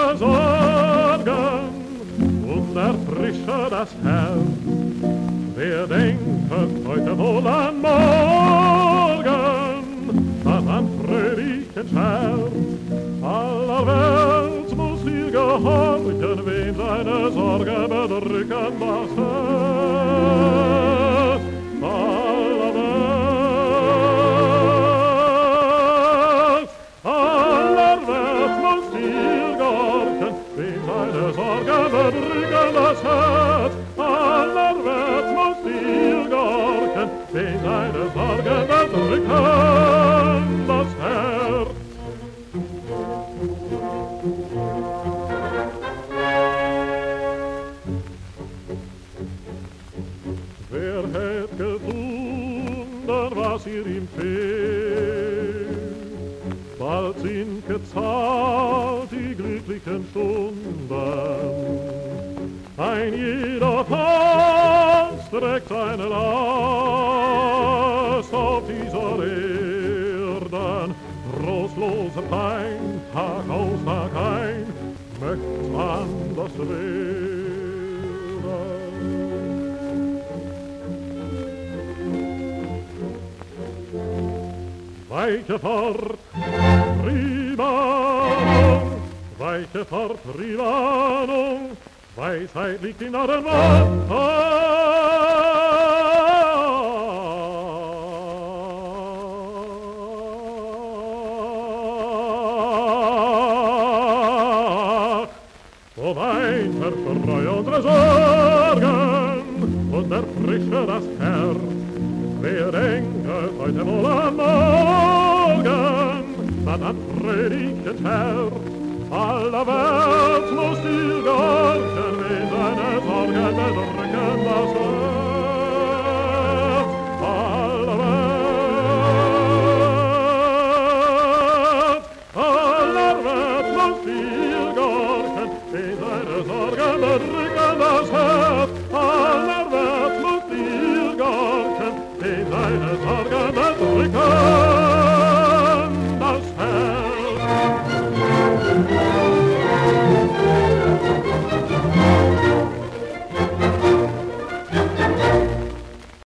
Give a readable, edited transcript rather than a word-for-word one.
seine Sorgen und erfrische das Herz. Wer denkt heute wohl an morgen, statt an fröhlichen Scherz? Aller Welt muss ihr gehorchen, wen seine Sorge bedrücken das Herz. Aller Welt muss ihr gehorchen, wen seine Sorge bedrücken das Herz. Aller Welt muss ihr gehorchen, wen seine Sorge bedrücken das Herz. Wer hätt gefunden, was ihr ihm fehlt? Bald sind gezahlt die glücklichen Stunden. Ein jeder Tanz trägt seine Last auf dieser Erden. Trostlose Pein, Tag aus, Tag ein, möcht's anders werden. Weiche fort, Triebannung, weiche fort, Triebannung, Weisheit liegt in eurem Mund. So weint Freu unsere Sorgen und erfrische das Herz. Wer denkt heute wohl an morgen, statt an fröhlichen Scherz? Aller Welt muss ihr gehorchen, wen seine Sorgen bedrücken das Herz. Aller Welt muss ihr gehorchen, wen seine Sorgen bedrücken das Herz. Aller Welt muss ihr gehorchen, wen seine Sorgen